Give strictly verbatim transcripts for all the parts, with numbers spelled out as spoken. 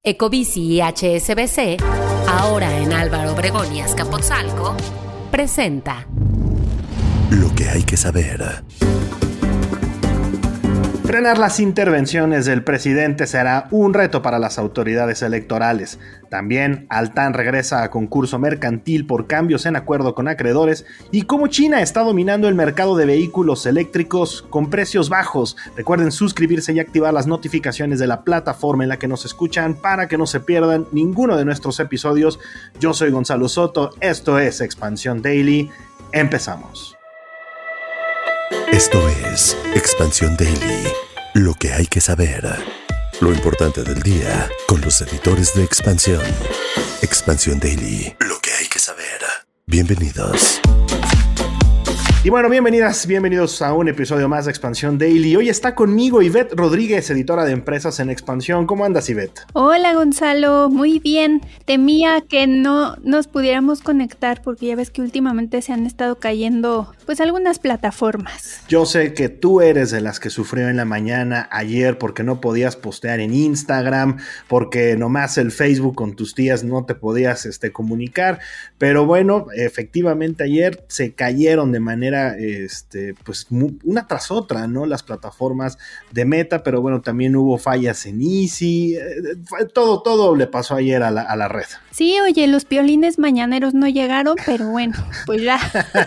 Ecobici y H S B C, ahora en Álvaro Obregón y Azcapotzalco, presenta Lo que hay que saber. Frenar las intervenciones del presidente será un reto para las autoridades electorales. También, Altán regresa a concurso mercantil por cambios en acuerdo con acreedores y cómo China está dominando el mercado de vehículos eléctricos con precios bajos. Recuerden suscribirse y activar las notificaciones de la plataforma en la que nos escuchan para que no se pierdan ninguno de nuestros episodios. Yo soy Gonzalo Soto, esto es Expansión Daily. Empezamos. Esto es Expansión Daily, lo que hay que saber. Lo importante del día con los editores de Expansión. Expansión Daily, lo que hay que saber. Bienvenidos. Y bueno, bienvenidas, bienvenidos a un episodio más de Expansión Daily. Hoy está conmigo Ivette Rodríguez, editora de Empresas en Expansión. ¿Cómo andas, Ivette? Hola, Gonzalo, muy bien. Temía que no nos pudiéramos conectar porque ya ves que últimamente se han estado cayendo pues algunas plataformas. Yo sé que tú eres de las que sufrió en la mañana ayer porque no podías postear en Instagram, porque nomás el Facebook con tus tías no te podías este, comunicar, pero bueno, efectivamente ayer se cayeron de manera Este, pues una tras otra, ¿no? Las plataformas de Meta, pero bueno, también hubo fallas en Easy, eh, todo, todo le pasó ayer a la, a la red. Sí, oye, los piolines mañaneros no llegaron, pero bueno, pues ya.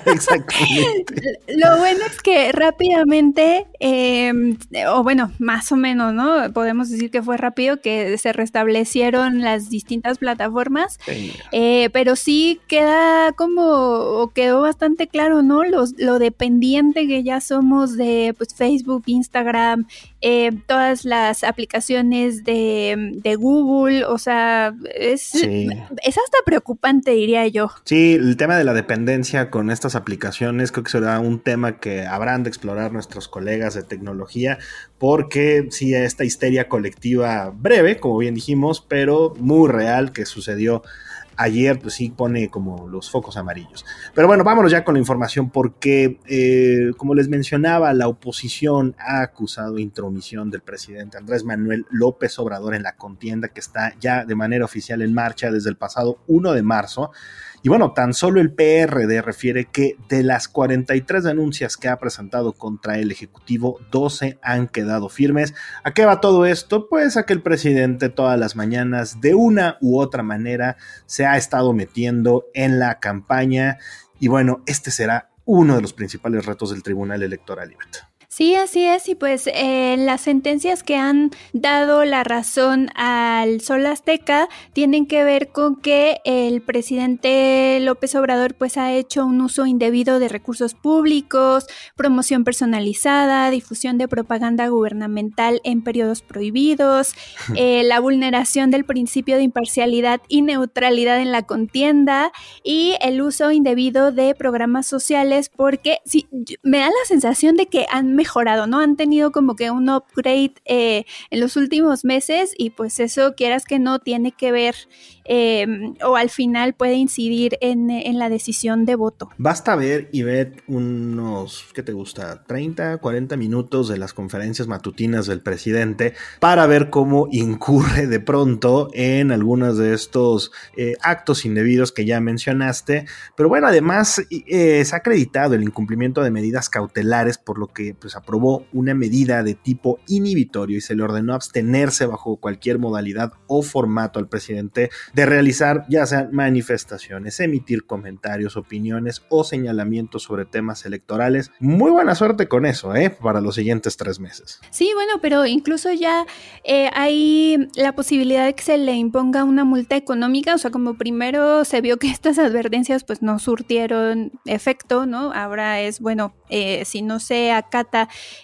Exactamente. Lo bueno es que rápidamente, eh, o bueno, más o menos, ¿no? Podemos decir que fue rápido, que se restablecieron las distintas plataformas, eh, pero sí queda como, o quedó bastante claro, ¿no? Los lo dependiente que ya somos de pues, Facebook, Instagram, eh, todas las aplicaciones de, de Google, o sea, es, sí. es hasta preocupante, diría yo. Sí, el tema de la dependencia con estas aplicaciones creo que será un tema que habrán de explorar nuestros colegas de tecnología, porque sí, esta histeria colectiva breve, como bien dijimos, pero muy real que sucedió ayer, pues sí pone como los focos amarillos. Pero bueno, vámonos ya con la información porque, eh, como les mencionaba, la oposición ha acusado intromisión del presidente Andrés Manuel López Obrador en la contienda que está ya de manera oficial en marcha desde el pasado primero de marzo. Y bueno, tan solo el P R D refiere que de las cuarenta y tres denuncias que ha presentado contra el Ejecutivo, doce han quedado firmes. ¿A qué va todo esto? Pues a que el presidente todas las mañanas, de una u otra manera, se ha estado metiendo en la campaña. Y bueno, este será uno de los principales retos del Tribunal Electoral, Ivette. Sí, así es, y pues eh, las sentencias que han dado la razón al Sol Azteca tienen que ver con que el presidente López Obrador pues ha hecho un uso indebido de recursos públicos, promoción personalizada, difusión de propaganda gubernamental en periodos prohibidos, eh, la vulneración del principio de imparcialidad y neutralidad en la contienda y el uso indebido de programas sociales, porque sí, me da la sensación de que han mejorado, ¿no? Han tenido como que un upgrade eh, en los últimos meses y pues eso, quieras que no, tiene que ver eh, o al final puede incidir en, en la decisión de voto. Basta ver y ver unos, ¿qué te gusta? treinta, cuarenta minutos de las conferencias matutinas del presidente para ver cómo incurre de pronto en algunos de estos eh, actos indebidos que ya mencionaste, pero bueno, además eh, se ha acreditado el incumplimiento de medidas cautelares, por lo que pues aprobó una medida de tipo inhibitorio y se le ordenó abstenerse bajo cualquier modalidad o formato al presidente de realizar ya sean manifestaciones, emitir comentarios, opiniones o señalamientos sobre temas electorales. Muy buena suerte con eso, ¿eh? Para los siguientes tres meses. Sí, bueno, pero incluso ya eh, hay la posibilidad de que se le imponga una multa económica, o sea, como primero se vio que estas advertencias pues no surtieron efecto, ¿no? Ahora es, bueno, eh, si no se acata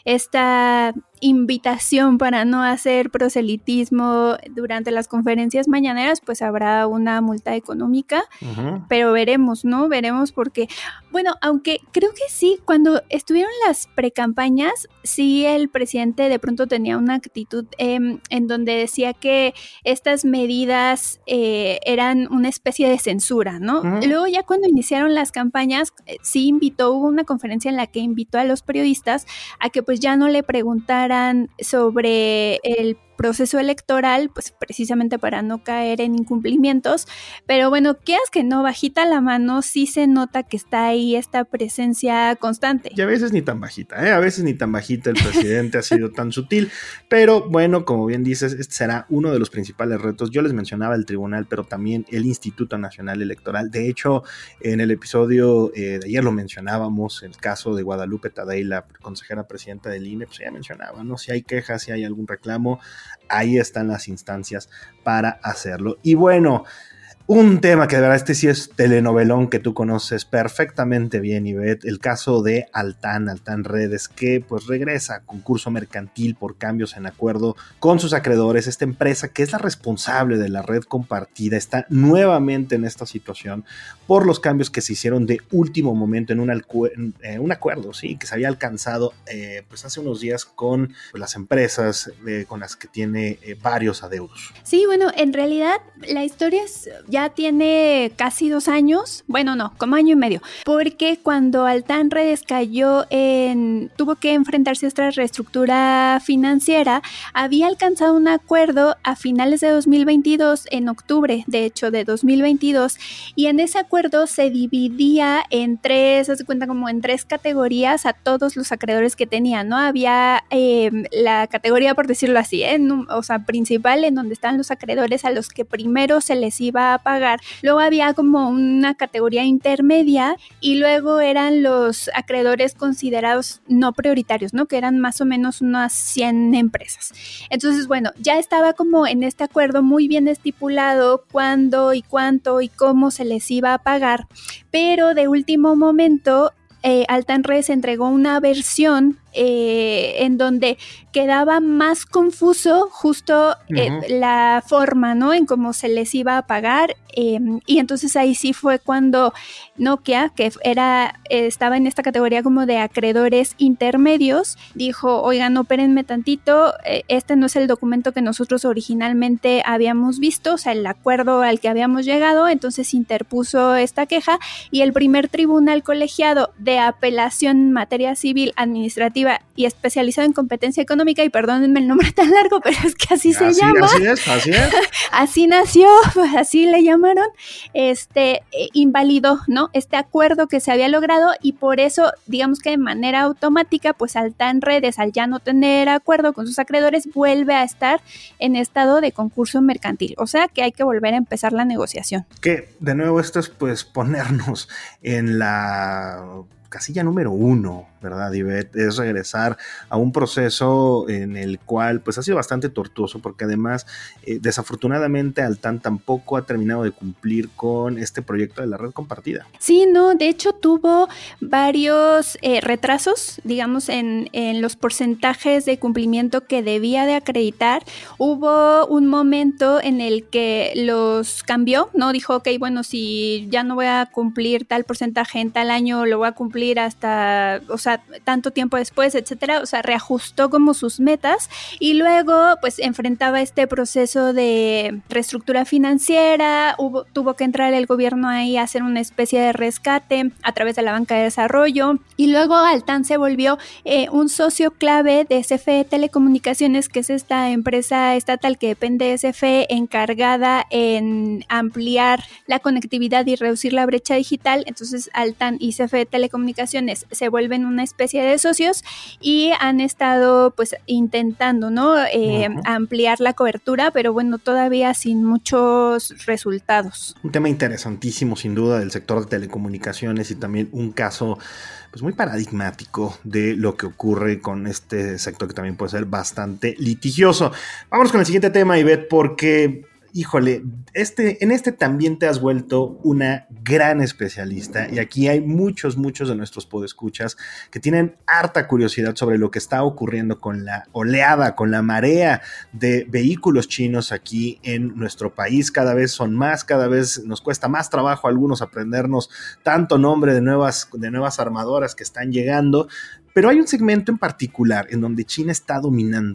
esta invitación para no hacer proselitismo durante las conferencias mañaneras, pues habrá una multa económica, uh-huh. Pero veremos, ¿no? Veremos porque, bueno, aunque creo que sí, cuando estuvieron las precampañas, sí el presidente de pronto tenía una actitud eh, en donde decía que estas medidas eh, eran una especie de censura, ¿no? Uh-huh. Luego ya cuando iniciaron las campañas, eh, sí invitó, hubo una conferencia en la que invitó a los periodistas a que pues ya no le preguntaran sobre el proceso electoral, pues precisamente para no caer en incumplimientos, pero bueno, quieras que no, bajita la mano, sí se nota que está ahí esta presencia constante. Y a veces ni tan bajita, ¿eh? A veces ni tan bajita el presidente ha sido tan sutil, pero bueno, como bien dices, este será uno de los principales retos. Yo les mencionaba el tribunal, pero también el Instituto Nacional Electoral. De hecho, en el episodio eh, de ayer lo mencionábamos, el caso de Guadalupe Tadei, la consejera presidenta del I N E, pues ella mencionaba, ¿no? Si hay quejas, si hay algún reclamo, ahí están las instancias para hacerlo. Y bueno, un tema que de verdad este sí es telenovelón que tú conoces perfectamente bien, Ivette, el caso de Altán, Altán Redes, que pues regresa a concurso mercantil por cambios en acuerdo con sus acreedores. Esta empresa que es la responsable de la red compartida está nuevamente en esta situación por los cambios que se hicieron de último momento en un, alcu- en, eh, un acuerdo, sí, que se había alcanzado eh, pues hace unos días con pues, las empresas eh, con las que tiene eh, varios adeudos. Sí, bueno, en realidad la historia es... ya tiene casi dos años, bueno no, como año y medio, porque cuando Altán Redes cayó en, tuvo que enfrentarse a esta reestructura financiera, había alcanzado un acuerdo a finales de dos mil veintidós, en octubre de hecho de dos mil veintidós, y en ese acuerdo se dividía en tres, se cuenta como en tres categorías a todos los acreedores que tenía, ¿no? Había eh, la categoría, por decirlo así, ¿eh? o sea, principal, en donde estaban los acreedores a los que primero se les iba a pagar. Luego había como una categoría intermedia y luego eran los acreedores considerados no prioritarios, ¿no? Que eran más o menos unas cien empresas. Entonces, bueno, ya estaba como en este acuerdo muy bien estipulado cuándo y cuánto y cómo se les iba a pagar, pero de último momento eh, Altán Redes entregó una versión Eh, en donde quedaba más confuso justo eh, uh-huh. la forma, ¿no? En cómo se les iba a pagar, eh, y entonces ahí sí fue cuando Nokia, que era eh, estaba en esta categoría como de acreedores intermedios, dijo, oigan, no, espérenme tantito, eh, este no es el documento que nosotros originalmente habíamos visto, o sea, el acuerdo al que habíamos llegado, entonces interpuso esta queja y el primer tribunal colegiado de apelación en materia civil administrativa y especializado en competencia económica, y perdónenme el nombre tan largo, pero es que así, así se llama. Así es, así es. Así nació, así le llamaron, este, eh, invalidó, ¿no? Este acuerdo que se había logrado, y por eso, digamos que de manera automática, pues Altán Redes, al ya no tener acuerdo con sus acreedores, vuelve a estar en estado de concurso mercantil. O sea que hay que volver a empezar la negociación. Que, de nuevo, esto es pues ponernos en la casilla número uno, ¿verdad, Ivette? Es regresar a un proceso en el cual pues ha sido bastante tortuoso, porque además eh, desafortunadamente Altán tampoco ha terminado de cumplir con este proyecto de la red compartida. Sí, no, de hecho tuvo varios eh, retrasos, digamos, en, en los porcentajes de cumplimiento que debía de acreditar. Hubo un momento en el que los cambió, ¿no? Dijo, ok, bueno, si ya no voy a cumplir tal porcentaje en tal año, lo voy a cumplir hasta, o sea, tanto tiempo después, etcétera, o sea, reajustó como sus metas, y luego pues enfrentaba este proceso de reestructura financiera, hubo, tuvo que entrar el gobierno ahí a hacer una especie de rescate a través de la banca de desarrollo, y luego Altán se volvió eh, un socio clave de C F E Telecomunicaciones, que es esta empresa estatal que depende de C F E, encargada en ampliar la conectividad y reducir la brecha digital. Entonces Altán y C F E Telecomunicaciones se vuelven una especie de socios y han estado pues intentando, ¿no? Eh, uh-huh. ampliar la cobertura, pero bueno, todavía sin muchos resultados. Un tema interesantísimo sin duda del sector de telecomunicaciones, y también un caso pues muy paradigmático de lo que ocurre con este sector, que también puede ser bastante litigioso. Vámonos con el siguiente tema, Ivette, porque híjole, este, en este también te has vuelto una gran especialista, y aquí hay muchos, muchos de nuestros podescuchas que tienen harta curiosidad sobre lo que está ocurriendo con la oleada, con la marea de vehículos chinos aquí en nuestro país. Cada vez son más, cada vez nos cuesta más trabajo a algunos aprendernos tanto nombre de nuevas, de nuevas armadoras que están llegando, pero hay un segmento en particular en donde China está dominando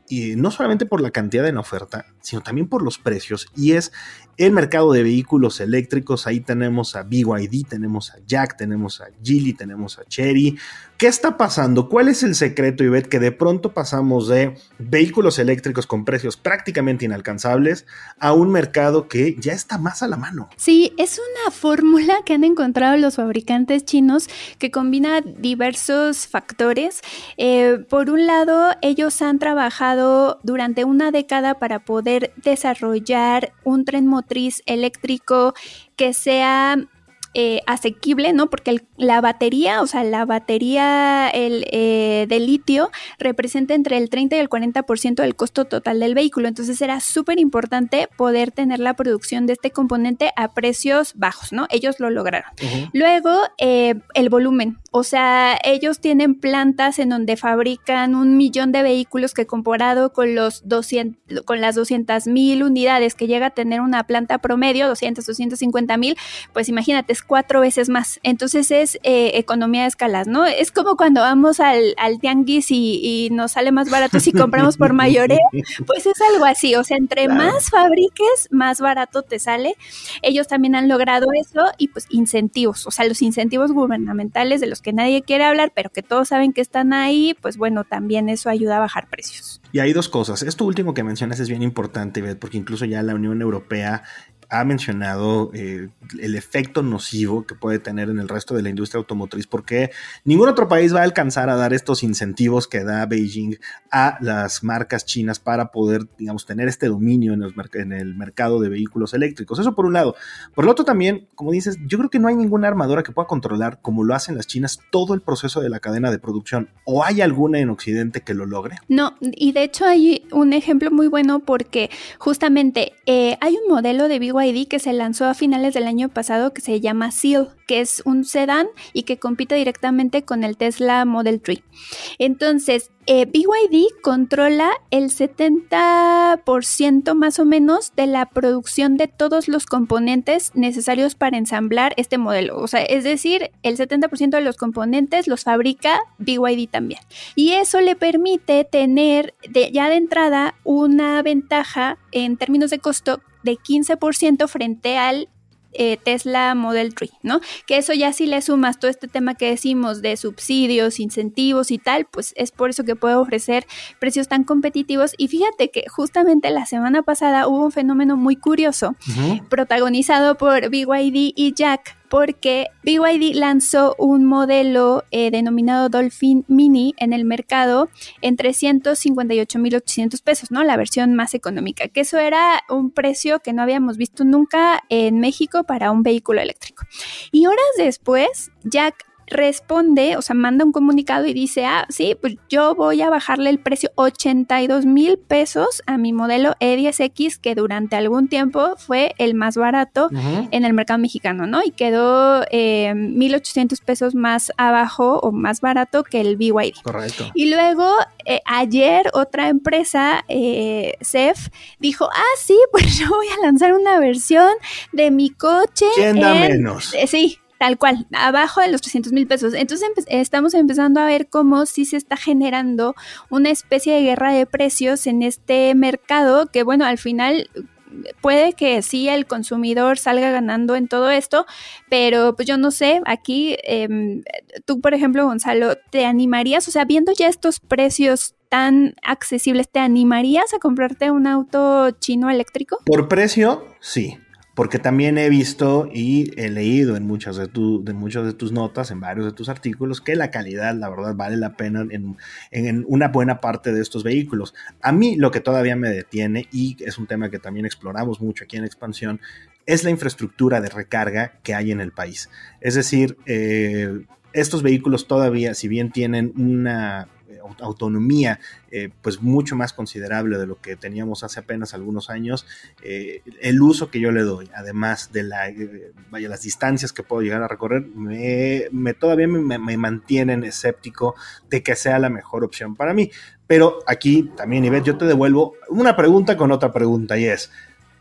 y no solamente por la cantidad en la oferta, sino también por los precios, y es el mercado de vehículos eléctricos. Ahí tenemos a B Y D, tenemos a Jack, tenemos a Geely, tenemos a Chery. ¿Qué está pasando? ¿Cuál es el secreto, Ivette, que de pronto pasamos de vehículos eléctricos con precios prácticamente inalcanzables a un mercado que ya está más a la mano? Sí, es una fórmula que han encontrado los fabricantes chinos que combina diversos factores. Eh, por un lado, ellos han trabajado durante una década para poder desarrollar un tren motriz eléctrico que sea eh, asequible, ¿no? Porque el, la batería, o sea, la batería el, eh, de litio representa entre el treinta y el cuarenta por ciento del costo total del vehículo. Entonces era súper importante poder tener la producción de este componente a precios bajos, ¿no? Ellos lo lograron. Uh-huh. Luego, eh, el volumen. O sea, ellos tienen plantas en donde fabrican un millón de vehículos que comparado con los doscientos, con las doscientas mil unidades que llega a tener una planta promedio, doscientos, doscientos cincuenta mil, pues imagínate, es cuatro veces más. Entonces es eh, economía de escalas, ¿no? Es como cuando vamos al, al tianguis y, y nos sale más barato si compramos por mayoreo, pues es algo así. O sea, entre claro. más fabriques, más barato te sale. Ellos también han logrado eso y pues incentivos, o sea, los incentivos gubernamentales de los que nadie quiere hablar, pero que todos saben que están ahí, pues bueno, también eso ayuda a bajar precios. Y hay dos cosas. Esto último que mencionas es bien importante, Ivette, porque incluso ya la Unión Europea ha mencionado eh, el efecto nocivo que puede tener en el resto de la industria automotriz, porque ningún otro país va a alcanzar a dar estos incentivos que da Beijing a las marcas chinas para poder, digamos, tener este dominio en el, en el mercado de vehículos eléctricos. Eso por un lado. Por el otro también, como dices, yo creo que no hay ninguna armadora que pueda controlar, como lo hacen las chinas, todo el proceso de la cadena de producción. ¿O hay alguna en Occidente que lo logre? No, y de hecho hay un ejemplo muy bueno porque justamente eh, hay un modelo de B Y D que se lanzó a finales del año pasado que se llama Seal, que es un sedán y que compite directamente con el Tesla Model tres. Entonces, eh, B Y D controla el setenta por ciento más o menos de la producción de todos los componentes necesarios para ensamblar este modelo. O sea, es decir, el setenta por ciento de los componentes los fabrica B Y D también. Y eso le permite tener de, ya de entrada una ventaja en términos de costo de quince por ciento frente al eh, Tesla Model tres, ¿no? Que eso ya si le sumas todo este tema que decimos de subsidios, incentivos y tal, pues es por eso que puede ofrecer precios tan competitivos. Y fíjate que justamente la semana pasada hubo un fenómeno muy curioso, uh-huh. protagonizado por B Y D y Jack, porque B Y D lanzó un modelo eh, denominado Dolphin Mini en el mercado en trescientos cincuenta y ocho mil ochocientos pesos, ¿no? La versión más económica, que eso era un precio que no habíamos visto nunca en México para un vehículo eléctrico. Y horas después, Jack responde, o sea, manda un comunicado y dice, ah, sí, pues yo voy a bajarle el precio ochenta y dos mil pesos a mi modelo E diez X, que durante algún tiempo fue el más barato uh-huh. en el mercado mexicano, ¿no? Y quedó eh, mil ochocientos pesos más abajo o más barato que el B Y D. Correcto. Y luego, eh, ayer, otra empresa, eh, C E F, dijo, ah, sí, pues yo voy a lanzar una versión de mi coche. ¿Quién da en... menos? Eh, sí. Tal cual, abajo de los trescientos mil pesos. Entonces empe- estamos empezando a ver cómo sí se está generando una especie de guerra de precios en este mercado que, bueno, al final puede que sí el consumidor salga ganando en todo esto, pero pues yo no sé, aquí eh, tú, por ejemplo, Gonzalo, ¿te animarías? O sea, viendo ya estos precios tan accesibles, ¿te animarías a comprarte un auto chino eléctrico? Por precio, sí. Porque también he visto y he leído en muchas de, tu, de muchas de tus notas, en varios de tus artículos, que la calidad, la verdad, vale la pena en, en una buena parte de estos vehículos. A mí lo que todavía me detiene, y es un tema que también exploramos mucho aquí en Expansión, es la infraestructura de recarga que hay en el país. Es decir, eh, estos vehículos todavía, si bien tienen una autonomía eh, pues mucho más considerable de lo que teníamos hace apenas algunos años, eh, el uso que yo le doy, además de la, eh, vaya, las distancias que puedo llegar a recorrer, me, me todavía me, me mantienen escéptico de que sea la mejor opción para mí. Pero aquí también, Ivette, yo te devuelvo una pregunta con otra pregunta, y es,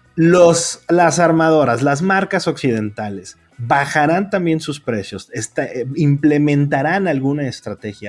los, las armadoras, las marcas occidentales, ¿bajarán también sus precios? Esta, eh, ¿Implementarán alguna estrategia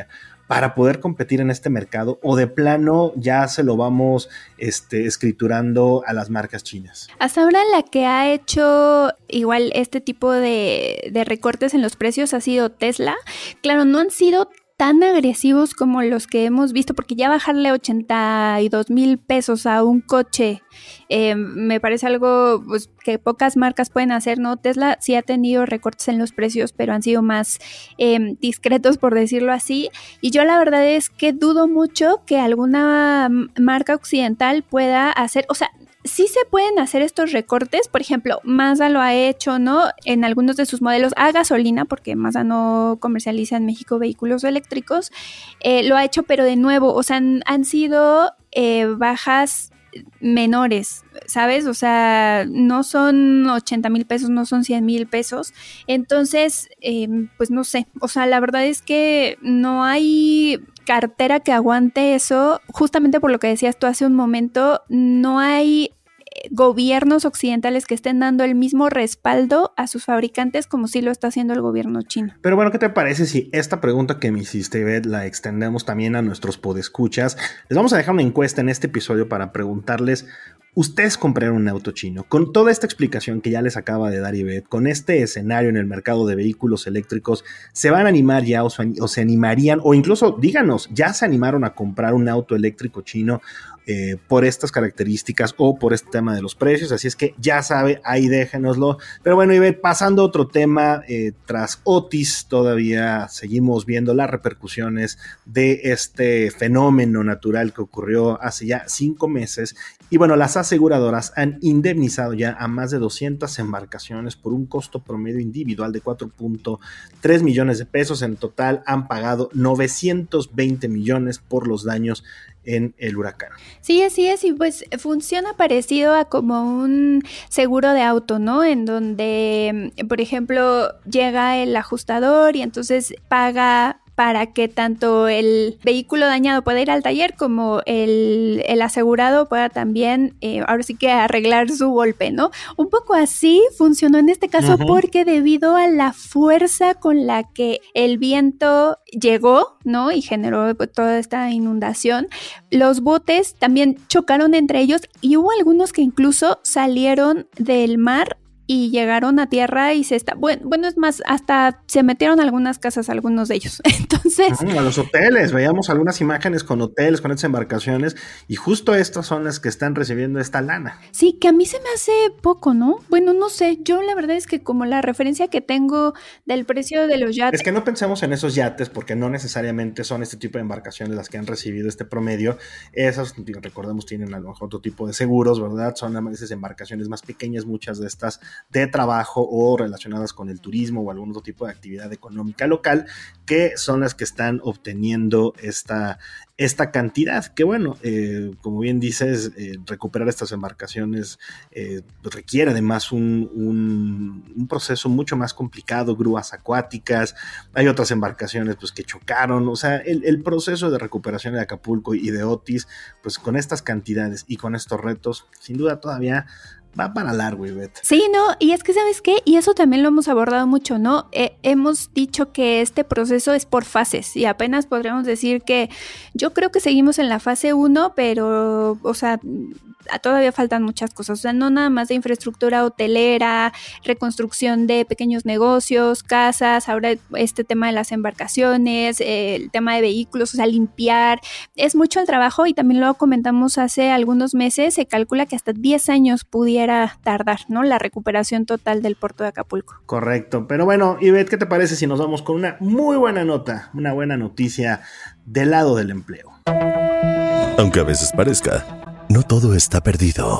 para poder competir en este mercado, o de plano ya se lo vamos este, escriturando a las marcas chinas? Hasta ahora la que ha hecho igual este tipo de, de recortes en los precios ha sido Tesla. Claro, no han sido tan agresivos como los que hemos visto, porque ya bajarle ochenta y dos mil pesos a un coche eh, me parece algo pues, que pocas marcas pueden hacer, ¿no? Tesla sí ha tenido recortes en los precios, pero han sido más eh, discretos, por decirlo así, y yo la verdad es que dudo mucho que alguna marca occidental pueda hacer, o sea, sí se pueden hacer estos recortes, por ejemplo, Mazda lo ha hecho, ¿no? En algunos de sus modelos a gasolina, porque Mazda no comercializa en México vehículos eléctricos, eh, lo ha hecho, pero de nuevo, o sea, han, han sido eh, bajas menores, ¿sabes? O sea, no son ochenta mil pesos, no son cien mil pesos, entonces, eh, pues no sé, o sea, la verdad es que no hay cartera que aguante eso, justamente por lo que decías tú hace un momento, no hay gobiernos occidentales que estén dando el mismo respaldo a sus fabricantes como sí lo está haciendo el gobierno chino. Pero bueno, ¿qué te parece si esta pregunta que me hiciste, Ivette, la extendemos también a nuestros podescuchas? Les vamos a dejar una encuesta en este episodio para preguntarles: ¿ustedes compraron un auto chino? Con toda esta explicación que ya les acaba de dar Ivette, con este escenario en el mercado de vehículos eléctricos, ¿se van a animar ya o, o se animarían? O incluso díganos, ¿ya se animaron a comprar un auto eléctrico chino eh, por estas características o por este tema de los precios? Así es que ya sabe, ahí déjenoslo. Pero bueno, Ivette, pasando a otro tema, eh, tras Otis todavía seguimos viendo las repercusiones de este fenómeno natural que ocurrió hace ya cinco meses. Y bueno, las aseguradoras han indemnizado ya a más de doscientas embarcaciones por un costo promedio individual de cuatro punto tres millones de pesos. En total han pagado novecientos veinte millones por los daños en el huracán. Sí, así es, y pues funciona parecido a como un seguro de auto, ¿no? En donde, por ejemplo, llega el ajustador y entonces paga para que tanto el vehículo dañado pueda ir al taller como el, el asegurado pueda también, eh, ahora sí que arreglar su golpe, ¿no? Un poco así funcionó en este caso, uh-huh, porque debido a la fuerza con la que el viento llegó, ¿no? Y generó pues, toda esta inundación, los botes también chocaron entre ellos y hubo algunos que incluso salieron del mar y llegaron a tierra y se está, bueno, bueno, es más, hasta se metieron a algunas casas, algunos de ellos. Entonces, a los hoteles, veíamos algunas imágenes con hoteles, con estas embarcaciones, y justo estas son las que están recibiendo esta lana. Sí, que a mí se me hace poco, ¿no? Bueno, no sé, yo la verdad es que como la referencia que tengo del precio de los yates. Es que no pensemos en esos yates, porque no necesariamente son este tipo de embarcaciones las que han recibido este promedio. Esas, recordemos, tienen a lo mejor otro tipo de seguros, ¿verdad? Son a veces embarcaciones más pequeñas, muchas de estas de trabajo o relacionadas con el turismo o algún otro tipo de actividad económica local, que son las que están obteniendo esta, esta cantidad, que bueno, eh, como bien dices, eh, recuperar estas embarcaciones eh, requiere además un, un, un proceso mucho más complicado, grúas acuáticas, hay otras embarcaciones pues que chocaron, o sea, el, el proceso de recuperación de Acapulco y de Otis, pues con estas cantidades y con estos retos, sin duda todavía va para largo, Ivette. Sí, no, y es que ¿sabes qué? Y eso también lo hemos abordado mucho, ¿no? Eh, hemos dicho que este proceso es por fases y apenas podríamos decir que yo creo que seguimos en la fase uno, pero, o sea, todavía faltan muchas cosas, o sea, no nada más de infraestructura hotelera, reconstrucción de pequeños negocios, casas, ahora este tema de las embarcaciones, eh, el tema de vehículos, o sea, limpiar, es mucho el trabajo y también lo comentamos hace algunos meses, se calcula que hasta diez años pudiera tardar, ¿no? La recuperación total del puerto de Acapulco. Correcto, pero bueno, Ivette, ¿qué te parece si nos vamos con una muy buena nota, una buena noticia del lado del empleo? Aunque a veces parezca, no todo está perdido.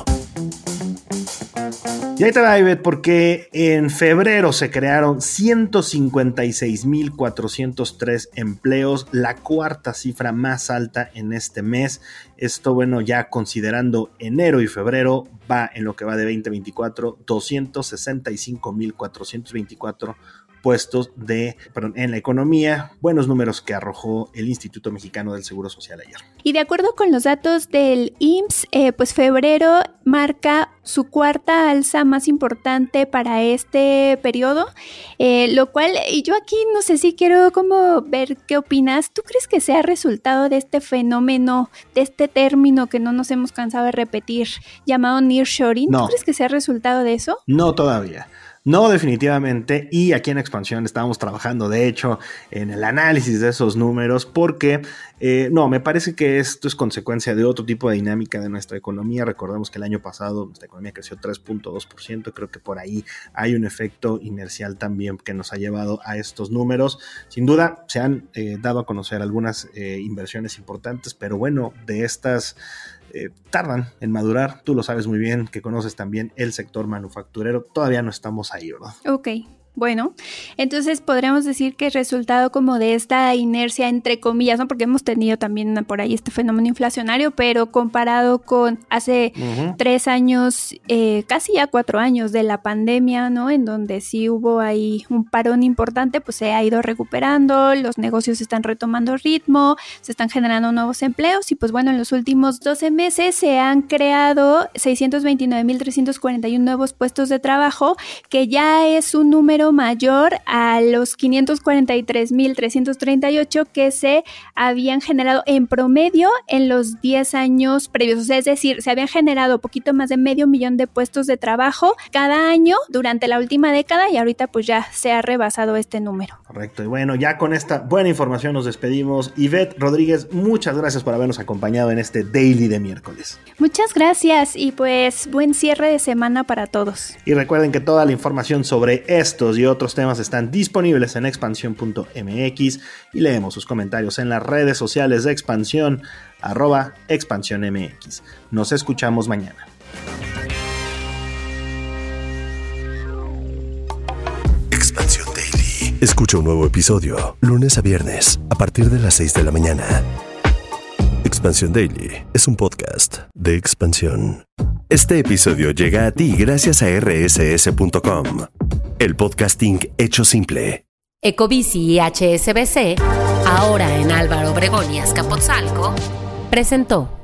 Y ahí te va, Ivette, porque en febrero se crearon ciento cincuenta y seis mil cuatrocientos tres empleos, la cuarta cifra más alta en este mes. Esto, bueno, ya considerando enero y febrero, va en lo que va de veinte veinticuatro, doscientos sesenta y cinco mil cuatrocientos veinticuatro puestos de, perdón, en la economía. Buenos números que arrojó el Instituto Mexicano del Seguro Social ayer. Y de acuerdo con los datos del I M S S, eh, pues febrero marca su cuarta alza más importante para este periodo, eh, lo cual, y yo aquí no sé si quiero como ver qué opinas. ¿Tú crees que sea resultado de este fenómeno, de este término que no nos hemos cansado de repetir, llamado nearshoring? No. ¿Tú crees que sea resultado de eso? No todavía. No, definitivamente, y aquí en Expansión estábamos trabajando, de hecho, en el análisis de esos números, porque eh, no, me parece que esto es consecuencia de otro tipo de dinámica de nuestra economía. Recordemos que el año pasado nuestra economía creció tres punto dos por ciento, creo que por ahí hay un efecto inercial también que nos ha llevado a estos números. Sin duda, se han eh, dado a conocer algunas eh, inversiones importantes, pero bueno, de estas... Eh, tardan en madurar. Tú lo sabes muy bien, que conoces también el sector manufacturero. Todavía no estamos ahí, ¿verdad? Ok. Bueno, entonces podríamos decir que es resultado como de esta inercia, entre comillas, ¿no? Porque hemos tenido también por ahí este fenómeno inflacionario, pero comparado con hace uh-huh. tres años, eh, casi ya cuatro años de la pandemia, ¿no? En donde sí hubo ahí un parón importante, pues se ha ido recuperando, los negocios están retomando ritmo, se están generando nuevos empleos y pues bueno, en los últimos doce meses se han creado seiscientos veintinueve mil trescientos cuarenta y uno nuevos puestos de trabajo, que ya es un número mayor a los quinientos cuarenta y tres mil trescientos treinta y ocho que se habían generado en promedio en los diez años previos. O sea, es decir, se habían generado poquito más de medio millón de puestos de trabajo cada año durante la última década y ahorita pues ya se ha rebasado este número. Correcto. Y bueno, ya con esta buena información nos despedimos. Ivette Rodríguez, muchas gracias por habernos acompañado en este Daily de miércoles. Muchas gracias y pues buen cierre de semana para todos. Y recuerden que toda la información sobre estos y otros temas están disponibles en expansión punto m x y leemos sus comentarios en las redes sociales de Expansión, arroba expansión m x. Nos escuchamos mañana. Expansión Daily. Escucha un nuevo episodio lunes a viernes a partir de las seis de la mañana. Expansión Daily es un podcast de Expansión. Este episodio llega a ti gracias a erre ese ese punto com. El podcasting hecho simple. Ecobici y H S B C, ahora en Álvaro Obregón y Azcapotzalco, presentó